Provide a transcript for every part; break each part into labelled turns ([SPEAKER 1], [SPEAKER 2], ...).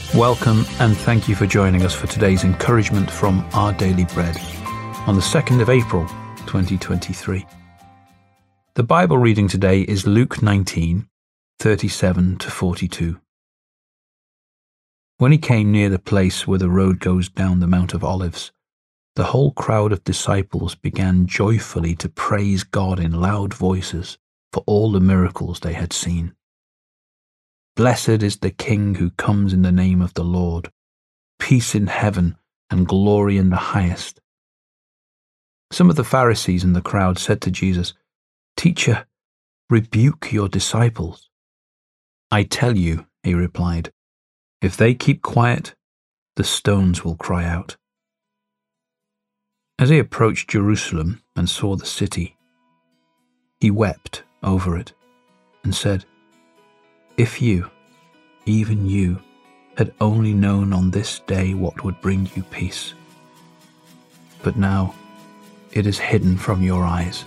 [SPEAKER 1] Welcome and thank you for joining us for today's encouragement from Our Daily Bread on the 2nd of April 2023. The Bible reading today is Luke 19, 37 to 42. When he came near the place where the road goes down the Mount of Olives, the whole crowd of disciples began joyfully to praise God in loud voices for all the miracles they had seen. Blessed is the King who comes in the name of the Lord. Peace in heaven and glory in the highest. Some of the Pharisees in the crowd said to Jesus, "Teacher, rebuke your disciples." "I tell you," he replied, "if they keep quiet, the stones will cry out." As he approached Jerusalem and saw the city, he wept over it and said, "If you, even you, had only known on this day what would bring you peace. But now it is hidden from your eyes."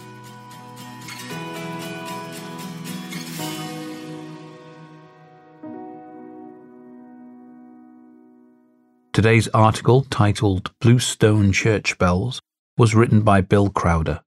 [SPEAKER 1] Today's article, titled Bluestone Church Bells, was written by Bill Crowder.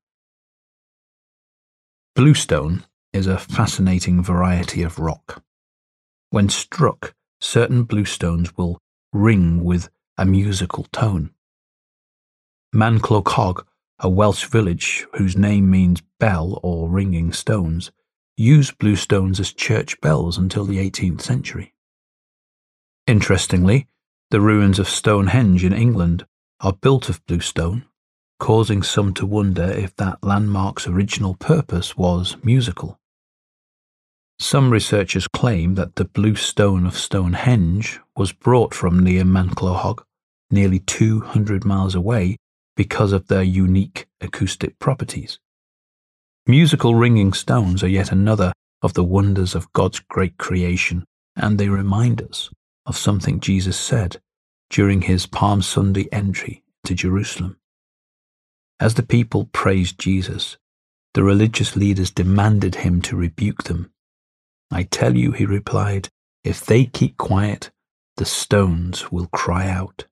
[SPEAKER 1] Bluestone is a fascinating variety of rock. When struck, certain bluestones will ring with a musical tone. Manclochog, a Welsh village whose name means bell or ringing stones, used bluestones as church bells until the 18th century. Interestingly, the ruins of Stonehenge in England are built of bluestone, causing some to wonder if that landmark's original purpose was musical. Some researchers claim that the blue stone of Stonehenge was brought from near Manclochog, nearly 200 miles away, because of their unique acoustic properties. Musical ringing stones are yet another of the wonders of God's great creation, and they remind us of something Jesus said during his Palm Sunday entry to Jerusalem. As the people praised Jesus, the religious leaders demanded him to rebuke them. "I tell you," he replied, "if they keep quiet, the stones will cry out."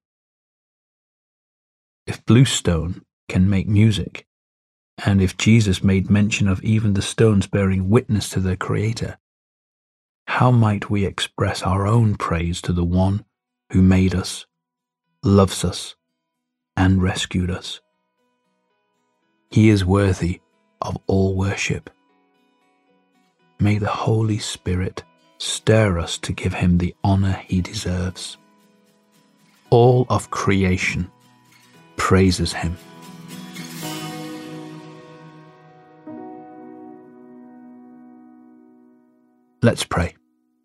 [SPEAKER 1] If bluestone can make music, and if Jesus made mention of even the stones bearing witness to their Creator, how might we express our own praise to the one who made us, loves us, and rescued us? He is worthy of all worship. May the Holy Spirit stir us to give him the honor he deserves. All of creation praises him. Let's pray.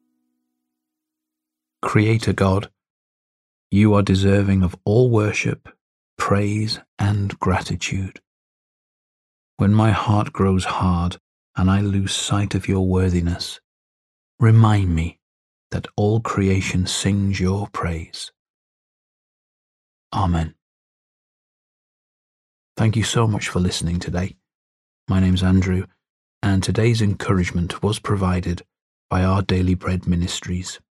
[SPEAKER 1] Creator God, you are deserving of all worship, praise, and gratitude. When my heart grows hard and I lose sight of your worthiness, remind me that all creation sings your praise. Amen. Thank you so much for listening today. My name's Andrew, and today's encouragement was provided by Our Daily Bread Ministries.